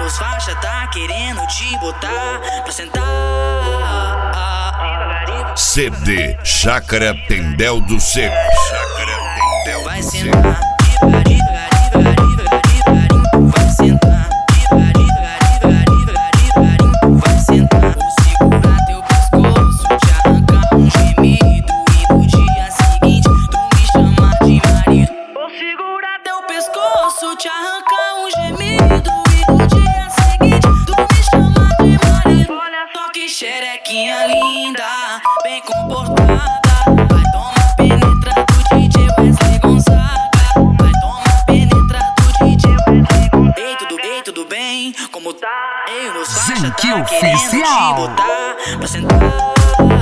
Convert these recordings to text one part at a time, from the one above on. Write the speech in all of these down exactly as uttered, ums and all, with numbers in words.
meus faixa tá querendo te botar pra sentar. C D Chácara Tendel do Seco. Chácara Tendel do Vai Seco. sentar, devagar, devagar, devagar, devagar, devagarinho tu vai sentar. Devagar, devagar, devagar, devagar, devagarinho tu vai sentar. Vou segurar teu pescoço, te arrancar um gemido e no dia seguinte tu me chamar de marido. Vou segurar teu pescoço, te arrancar um gemido e no dia seguinte tu me chamar de marido. Olha só que xerequinha linda, bem comportada. Vai tomar penetra do D J Wesley Gonzaga. Vai tomar penetra do D J Wesley Gonzaga. Ei, tudo bem, tudo bem? Como tá? Eu, meus faixa tá querendo te botar pra sentar.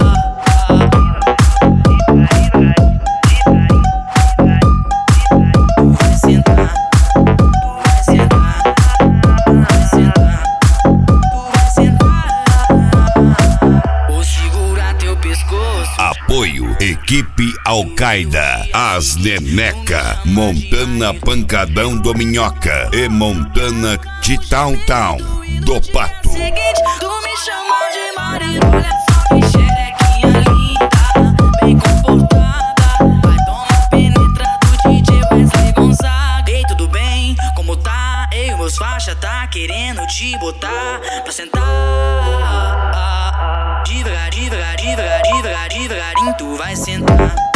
Apoio Equipe Al-Qaeda, As Neneca, Montana Pancadão do Minhoca e Montana T-Town Town do Pato. Seguinte, tu me chama de marido. Olha só que xerequinha linda, bem comportada. Vai tomar penetra do D J Wesley Gonzaga. Ei, tudo bem? Como tá? Eu, meus faixa tá querendo te botar pra sentar. Devagar, devagar, devagar, devagar, devagarinho tu vai sentar.